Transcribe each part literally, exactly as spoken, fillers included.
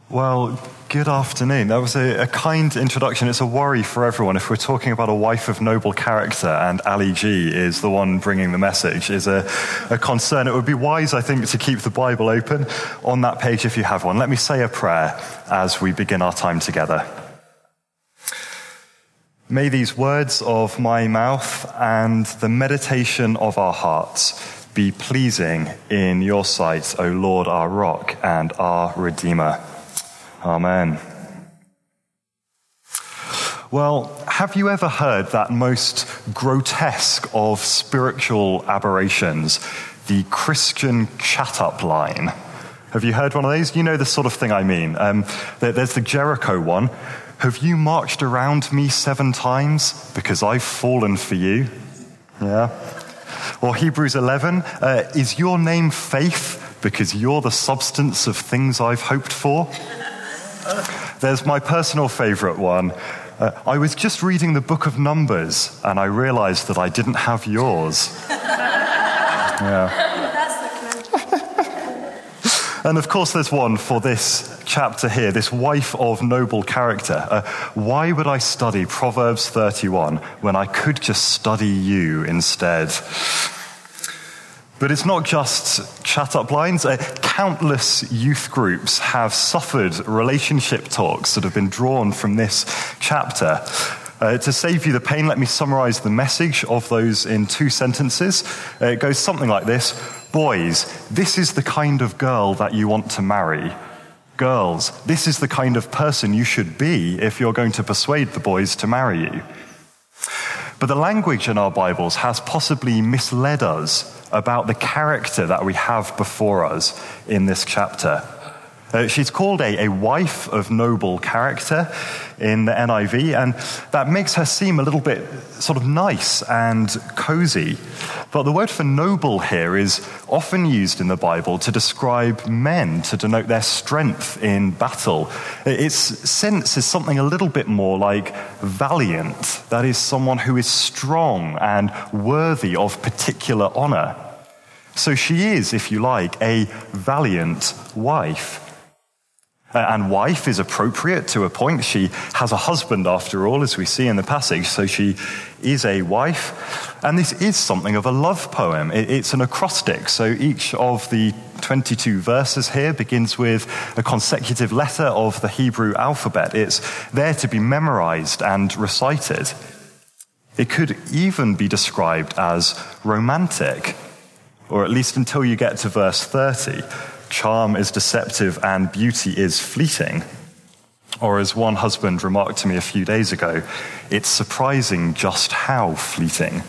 Well, good afternoon. That was a, a kind introduction. It's a worry for everyone if we're talking about a wife of noble character and Ali G is the one bringing the message, is a, a concern. It would be wise, I think, to keep the Bible open on that page if you have one. Let me say a prayer as we begin our time together. May these words of my mouth and the meditation of our hearts be pleasing in your sight, O Lord, our rock and our Redeemer. Amen. Well, have you ever heard that most grotesque of spiritual aberrations, the Christian chat-up line? Have you heard one of these? You know the sort of thing I mean. Um, there's the Jericho one. Have you marched around me seven times because I've fallen for you? Yeah. Or Hebrews eleven, uh, is your name Faith because you're the substance of things I've hoped for? There's my personal favorite one. Uh, I was just reading the book of Numbers and I realized that I didn't have yours. Yeah. And of course there's one for this chapter here, this wife of noble character. Uh, why would I study Proverbs thirty-one when I could just study you instead? But it's not just chat-up lines. Uh, countless youth groups have suffered relationship talks that have been drawn from this chapter. Uh, to save you the pain, let me summarize the message of those in two sentences. Uh, it goes something like this. Boys, this is the kind of girl that you want to marry. Girls, this is the kind of person you should be if you're going to persuade the boys to marry you. But the language in our Bibles has possibly misled us about the character that we have before us in this chapter. Uh, she's called a, a wife of noble character in the N I V, and that makes her seem a little bit sort of nice and cozy. But the word for noble here is often used in the Bible to describe men, to denote their strength in battle. Its sense is something a little bit more like valiant, that is, someone who is strong and worthy of particular honor. So she is, if you like, a valiant wife. And wife is appropriate to a point. She has a husband, after all, as we see in the passage, so she is a wife. And this is something of a love poem. It's an acrostic, so each of the twenty-two verses here begins with a consecutive letter of the Hebrew alphabet. It's there to be memorized and recited. It could even be described as romantic, or at least until you get to verse thirty. Charm is deceptive and beauty is fleeting. Or as one husband remarked to me a few days ago, it's surprising just how fleeting.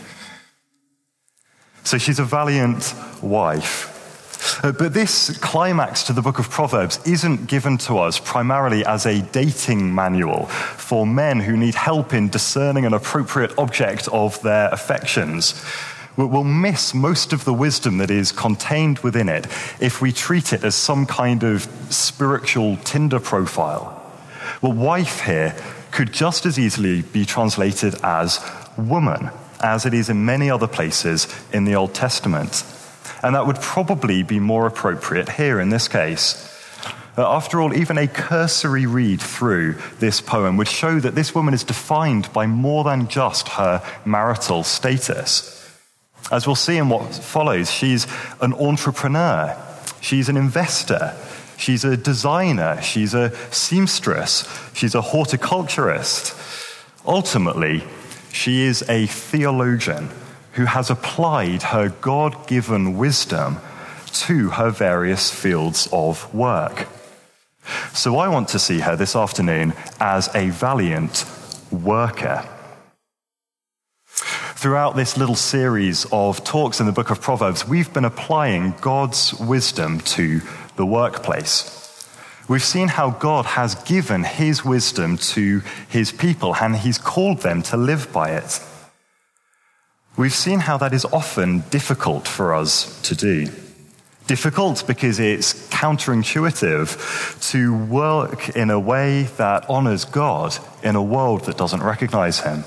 So she's a valiant wife. Uh, but this climax to the book of Proverbs isn't given to us primarily as a dating manual for men who need help in discerning an appropriate object of their affections. We'll miss most of the wisdom that is contained within it if we treat it as some kind of spiritual Tinder profile. Well, wife here could just as easily be translated as woman, as it is in many other places in the Old Testament. And that would probably be more appropriate here in this case. After all, even a cursory read through this poem would show that this woman is defined by more than just her marital status. As we'll see in what follows, she's an entrepreneur, she's an investor, she's a designer, she's a seamstress, she's a horticulturist. Ultimately, she is a theologian who has applied her God-given wisdom to her various fields of work. So I want to see her this afternoon as a valiant worker. Throughout this little series of talks in the book of Proverbs, we've been applying God's wisdom to the workplace. We've seen how God has given his wisdom to his people, and he's called them to live by it. We've seen how that is often difficult for us to do. Difficult because it's counterintuitive to work in a way that honors God in a world that doesn't recognize him.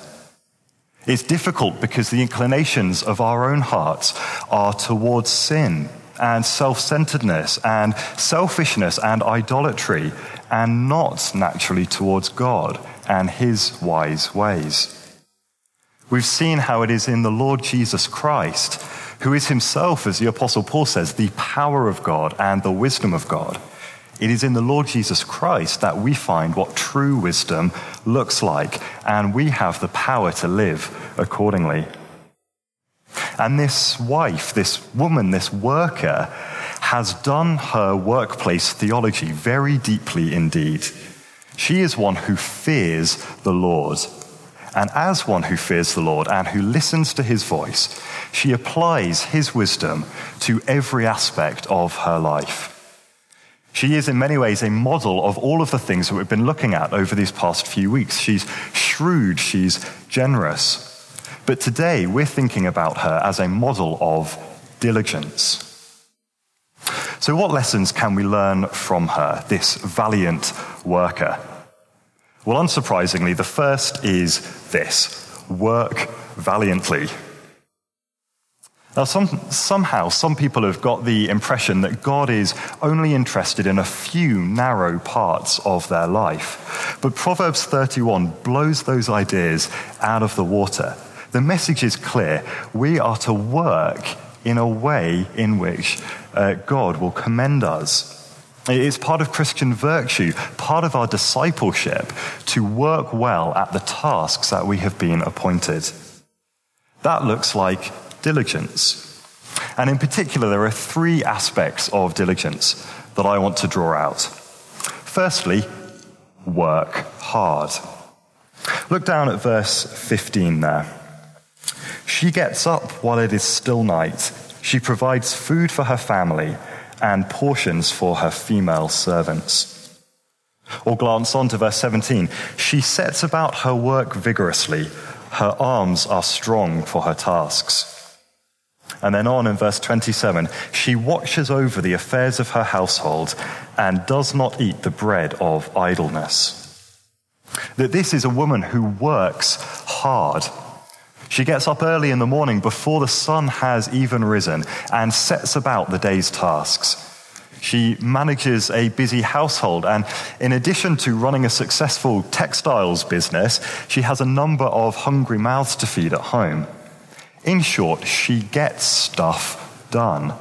It's difficult because the inclinations of our own hearts are towards sin and self-centeredness and selfishness and idolatry, and not naturally towards God and his wise ways. We've seen how it is in the Lord Jesus Christ, who is himself, as the Apostle Paul says, the power of God and the wisdom of God. It is in the Lord Jesus Christ that we find what true wisdom looks like, and we have the power to live accordingly. And this wife, this woman, this worker, has done her workplace theology very deeply indeed. She is one who fears the Lord. And as one who fears the Lord and who listens to his voice, she applies his wisdom to every aspect of her life. She is in many ways a model of all of the things that we've been looking at over these past few weeks. She's shrewd, she's generous. But today we're thinking about her as a model of diligence. So what lessons can we learn from her, this valiant worker? Well, unsurprisingly, the first is this: work valiantly. Now, some, somehow, some people have got the impression that God is only interested in a few narrow parts of their life. But Proverbs thirty-one blows those ideas out of the water. The message is clear. We are to work in a way in which uh, God will commend us. It is part of Christian virtue, part of our discipleship, to work well at the tasks that we have been appointed. That looks like diligence. And in particular, there are three aspects of diligence that I want to draw out. Firstly, work hard. Look down at verse fifteen there. She gets up while it is still night. She provides food for her family and portions for her female servants. Or glance on to verse seventeen. She sets about her work vigorously. Her arms are strong for her tasks. And then on in verse twenty-seven, she watches over the affairs of her household and does not eat the bread of idleness. That this is a woman who works hard. She gets up early in the morning before the sun has even risen and sets about the day's tasks. She manages a busy household, and in addition to running a successful textiles business, she has a number of hungry mouths to feed at home. In short, she gets stuff done.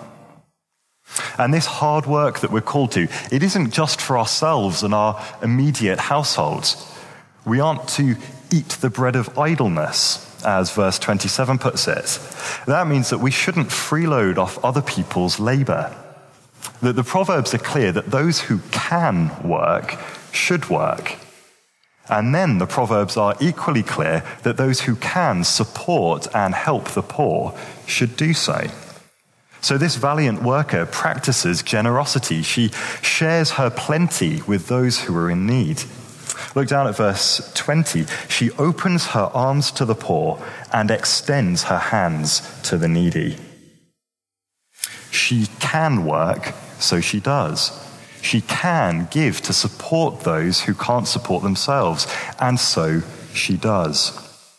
And this hard work that we're called to, it isn't just for ourselves and our immediate households. We aren't to eat the bread of idleness, as verse twenty-seven puts it. That means that we shouldn't freeload off other people's labor. That the Proverbs are clear that those who can work should work. And then the Proverbs are equally clear that those who can support and help the poor should do so. So this valiant worker practices generosity. She shares her plenty with those who are in need. Look down at verse twenty. She opens her arms to the poor and extends her hands to the needy. She can work, so she does. She can give to support those who can't support themselves, and so she does.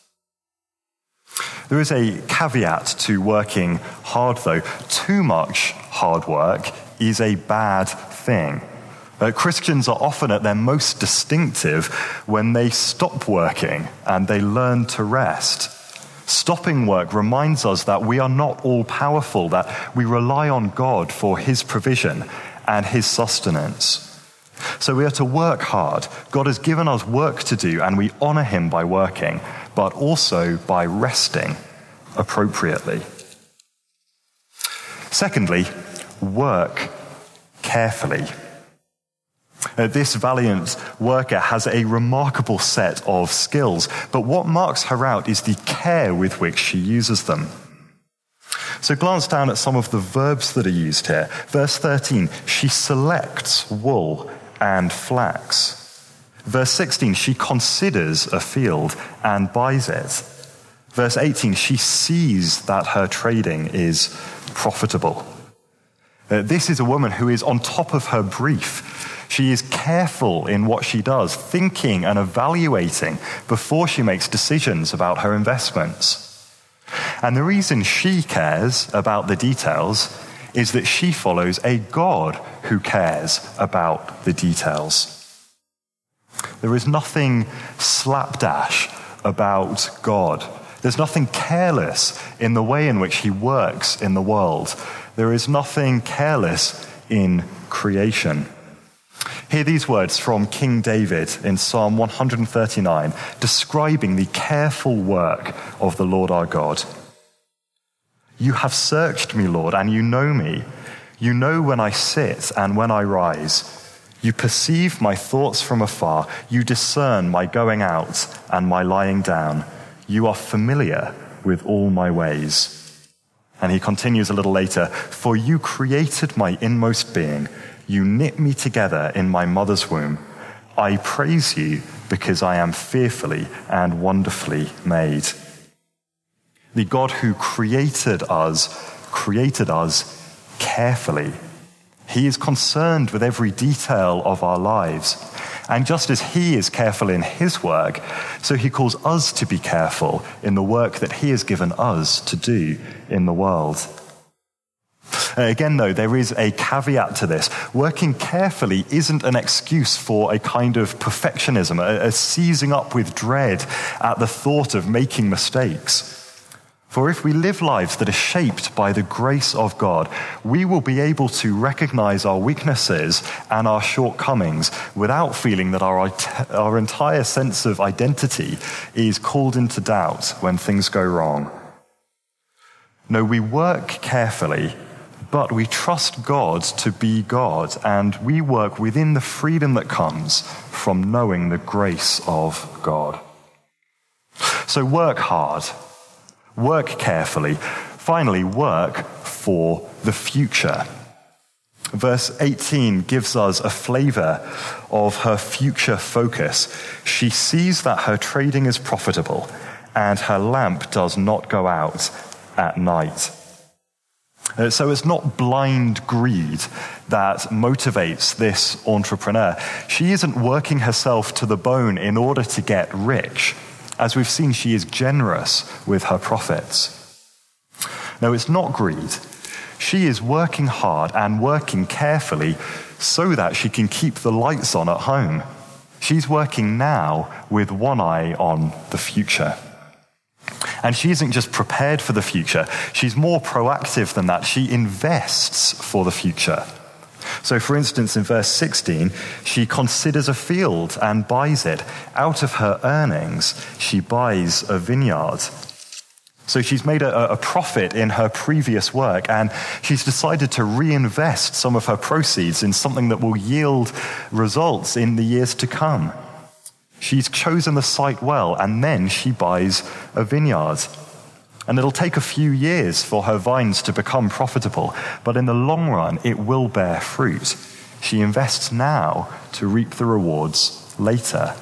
There is a caveat to working hard, though. Too much hard work is a bad thing. Uh, Christians are often at their most distinctive when they stop working and they learn to rest. Stopping work reminds us that we are not all powerful, that we rely on God for his provision and his sustenance. So we are to work hard. God has given us work to do, and we honor him by working, but also by resting appropriately. Secondly, work carefully. Uh, this valiant worker has a remarkable set of skills, but what marks her out is the care with which she uses them. So glance down at some of the verbs that are used here. Verse thirteen, she selects wool and flax. Verse sixteen, she considers a field and buys it. Verse eighteen, she sees that her trading is profitable. Uh, this is a woman who is on top of her brief. She is careful in what she does, thinking and evaluating before she makes decisions about her investments. And the reason she cares about the details is that she follows a God who cares about the details. There is nothing slapdash about God. There's nothing careless in the way in which he works in the world. There is nothing careless in creation. Hear these words from King David in Psalm one thirty-nine, describing the careful work of the Lord our God. You have searched me, Lord, and you know me. You know when I sit and when I rise. You perceive my thoughts from afar. You discern my going out and my lying down. You are familiar with all my ways. And he continues a little later, for you created my inmost being. You knit me together in my mother's womb. I praise you because I am fearfully and wonderfully made. The God who created us, created us carefully. He is concerned with every detail of our lives. And just as he is careful in his work, so he calls us to be careful in the work that he has given us to do in the world. Uh, again, though, there is a caveat to this. Working carefully isn't an excuse for a kind of perfectionism, a, a seizing up with dread at the thought of making mistakes. For if we live lives that are shaped by the grace of God, we will be able to recognize our weaknesses and our shortcomings without feeling that our, our entire sense of identity is called into doubt when things go wrong. No, we work carefully, but we trust God to be God, and we work within the freedom that comes from knowing the grace of God. So work hard. Work carefully. Finally, work for the future. Verse eighteen gives us a flavor of her future focus. She sees that her trading is profitable and her lamp does not go out at night. Uh, so it's not blind greed that motivates this entrepreneur. She isn't working herself to the bone in order to get rich. As we've seen, she is generous with her profits. No, it's not greed. She is working hard and working carefully so that she can keep the lights on at home. She's working now with one eye on the future. And she isn't just prepared for the future. She's more proactive than that. She invests for the future. So, for instance, in verse sixteen, she considers a field and buys it. Out of her earnings, she buys a vineyard. So she's made a, a profit in her previous work, and she's decided to reinvest some of her proceeds in something that will yield results in the years to come. She's chosen the site well, and then she buys a vineyard. And it'll take a few years for her vines to become profitable, but in the long run, it will bear fruit. She invests now to reap the rewards later.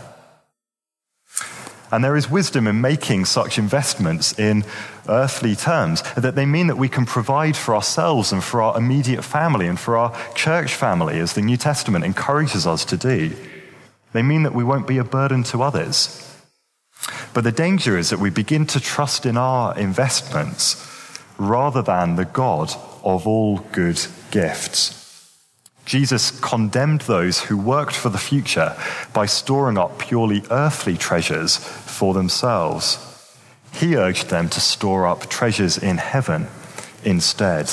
And there is wisdom in making such investments in earthly terms, that they mean that we can provide for ourselves and for our immediate family and for our church family, as the New Testament encourages us to do. They mean that we won't be a burden to others. But the danger is that we begin to trust in our investments rather than the God of all good gifts. Jesus condemned those who worked for the future by storing up purely earthly treasures for themselves. He urged them to store up treasures in heaven instead.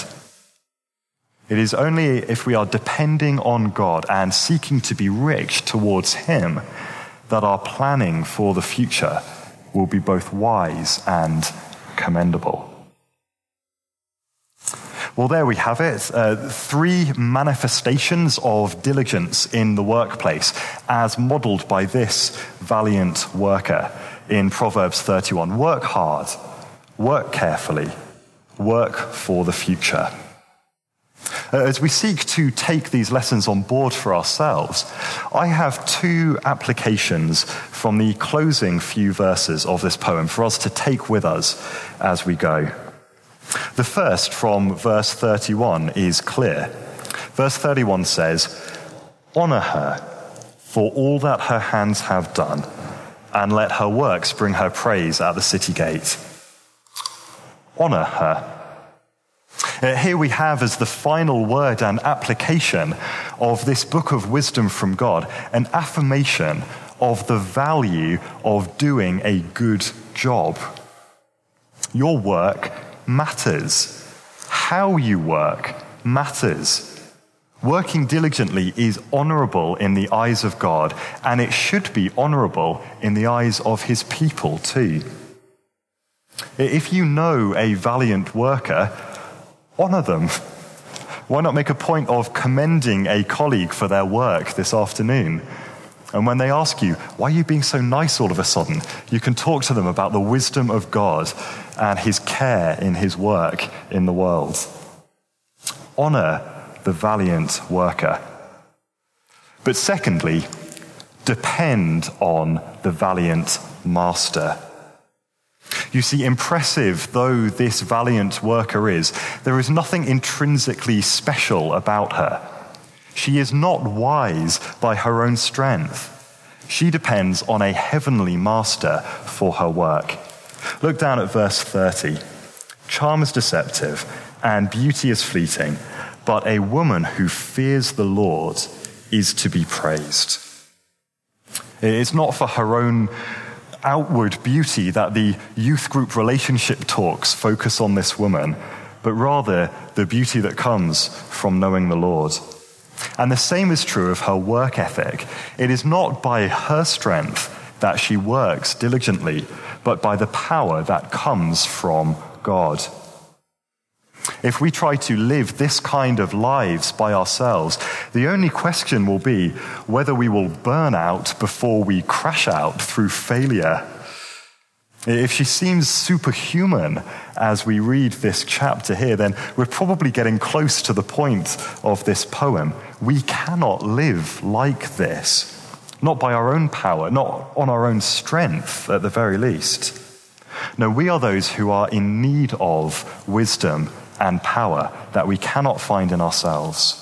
It is only if we are depending on God and seeking to be rich towards Him that our planning for the future will be both wise and commendable. Well, there we have it. Uh, three manifestations of diligence in the workplace as modeled by this valiant worker in Proverbs thirty-one. Work hard, work carefully, work for the future. Uh, as we seek to take these lessons on board for ourselves, I have two applications from the closing few verses of this poem for us to take with us as we go. The first, from verse thirty-one, is clear. Verse thirty-one says, "Honor her for all that her hands have done, and let her works bring her praise at the city gate." Honor her. Uh, here we have as the final word and application of this book of wisdom from God, an affirmation of the value of doing a good job. Your work matters. How you work matters. Working diligently is honorable in the eyes of God, and it should be honorable in the eyes of his people too. If you know a valiant worker, honor them. Why not make a point of commending a colleague for their work this afternoon? And when they ask you, why are you being so nice all of a sudden? You can talk to them about the wisdom of God and his care in his work in the world. Honor the valiant worker. But secondly, depend on the valiant master. You see, impressive though this valiant worker is, there is nothing intrinsically special about her. She is not wise by her own strength. She depends on a heavenly master for her work. Look down at verse thirty. Charm is deceptive and beauty is fleeting, but a woman who fears the Lord is to be praised. It's not for her own outward beauty that the youth group relationship talks focus on this woman, but rather the beauty that comes from knowing the Lord. And the same is true of her work ethic. It is not by her strength that she works diligently, but by the power that comes from God. If we try to live this kind of lives by ourselves, the only question will be whether we will burn out before we crash out through failure. If she seems superhuman as we read this chapter here, then we're probably getting close to the point of this poem. We cannot live like this, not by our own power, not on our own strength at the very least. No, we are those who are in need of wisdom and power that we cannot find in ourselves.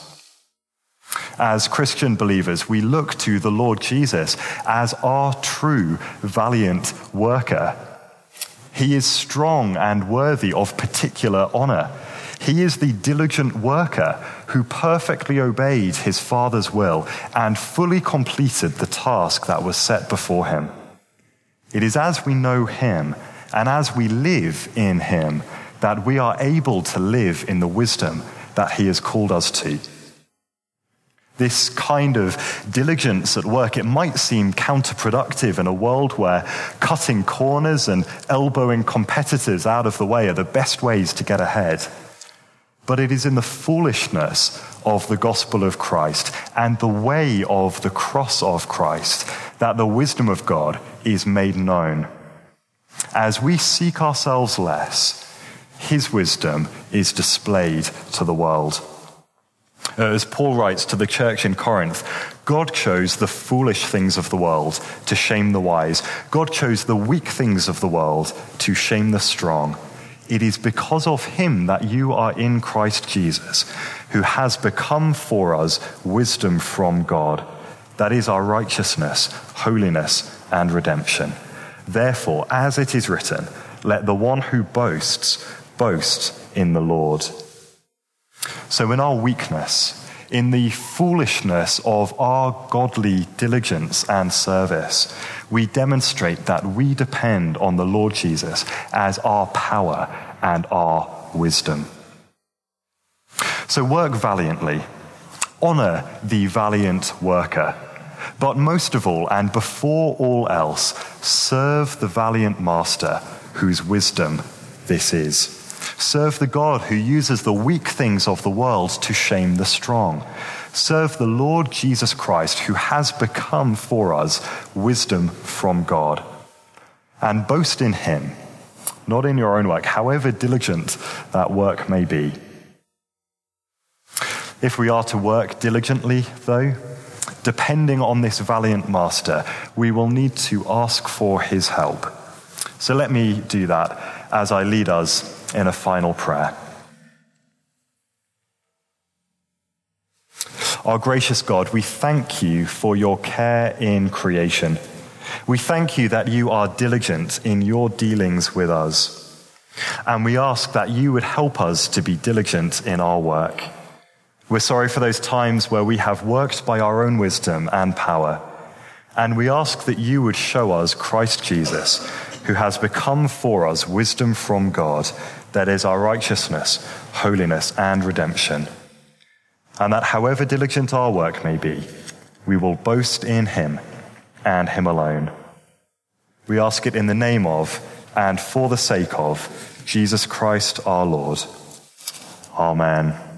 As Christian believers, we look to the Lord Jesus as our true valiant worker. He is strong and worthy of particular honor. He is the diligent worker who perfectly obeyed his Father's will and fully completed the task that was set before him. It is as we know him and as we live in him that we are able to live in the wisdom that he has called us to. This kind of diligence at work, it might seem counterproductive in a world where cutting corners and elbowing competitors out of the way are the best ways to get ahead. But it is in the foolishness of the gospel of Christ and the way of the cross of Christ that the wisdom of God is made known. As we seek ourselves less, his wisdom is displayed to the world. As Paul writes to the church in Corinth, God chose the foolish things of the world to shame the wise. God chose the weak things of the world to shame the strong. It is because of him that you are in Christ Jesus, who has become for us wisdom from God. That is our righteousness, holiness, and redemption. Therefore, as it is written, let the one who boasts boast in the Lord. So in our weakness, in the foolishness of our godly diligence and service, we demonstrate that we depend on the Lord Jesus as our power and our wisdom. So work valiantly, honor the valiant worker, but most of all and before all else, serve the valiant master whose wisdom this is. Serve the God who uses the weak things of the world to shame the strong. Serve the Lord Jesus Christ, who has become for us wisdom from God. And boast in him, not in your own work, however diligent that work may be. If we are to work diligently, though, depending on this valiant master, we will need to ask for his help. So let me do that as I lead us in a final prayer. Our gracious God, we thank you for your care in creation. We thank you that you are diligent in your dealings with us. And we ask that you would help us to be diligent in our work. We're sorry for those times where we have worked by our own wisdom and power. And we ask that you would show us Christ Jesus, who has become for us wisdom from God, that is our righteousness, holiness, and redemption. And that however diligent our work may be, we will boast in him and him alone. We ask it in the name of and for the sake of Jesus Christ our Lord. Amen.